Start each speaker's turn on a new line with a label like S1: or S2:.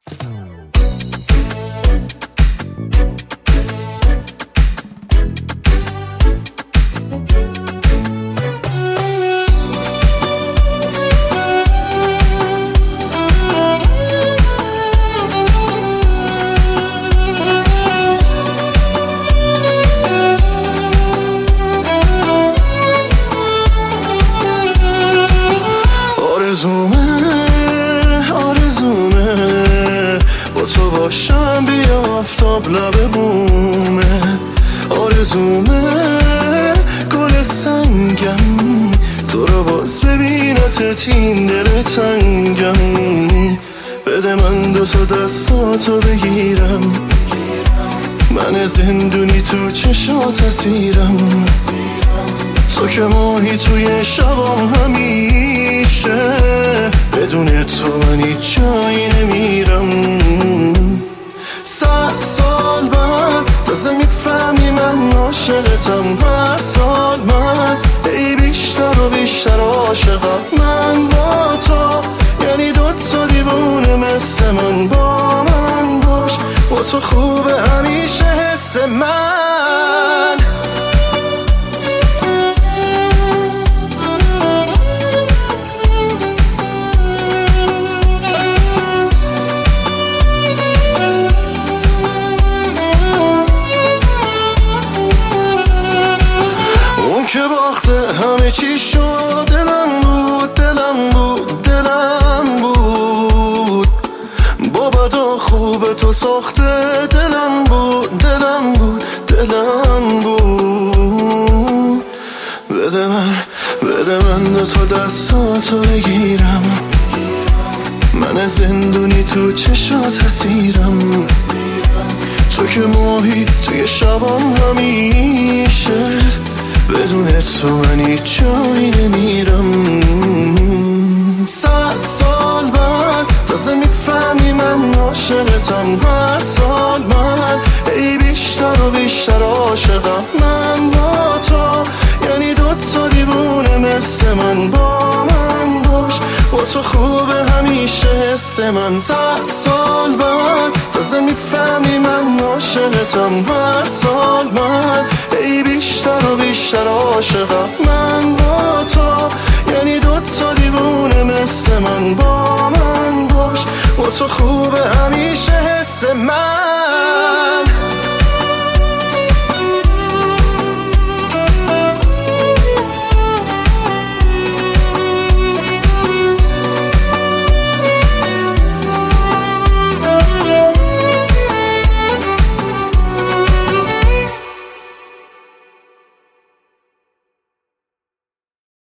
S1: آرزومه با تو باشم بیا آفتاب لب بومه. آرزومه گل سنگم تو رو باز ببینتت این دل تنگم. بده من دوتا دستاتو بگیرم، من زندونی تو چشات اسیرم. تو که ماهی توی شبام همیشه، بدون تو من هیچ جایی نمیرم. 100 سال بعد تازه میفهمی من عاشقتم. هر سال من ای بیشتر و بیشتر عاشقم. من با تو یعنی دوتا دیوونه مثل من. با من باش، با تو خوبه همیشه حس من. که باخته همه چی شد، دلم بود دلم بود دلم بود. با بدا خوب تو ساخته، دلم بود دلم بود دلم بود. بده من دوتا دستاتو بگیرم، من زندونی تو چشات اسیرم. تو که ماهی توی شبام همیشه، بدون تو من هیچ جایی نمیرم. 100 سال بعد تازه میفهمی من عاشقتم. هر سال من ای بیشتر و بیشتر عاشقم. من با تو یعنی دوتا دیوونه مثل من. با من باش، با تو خوبه همیشه حس من. 100 سال بعد تازه میفهمی من عاشقتم. هر سال من ای بیشتر و بیشتر عاشقم. من با تو یعنی دوتا دیوونه مثل من. با من باش، با تو خوبه همیشه حس من.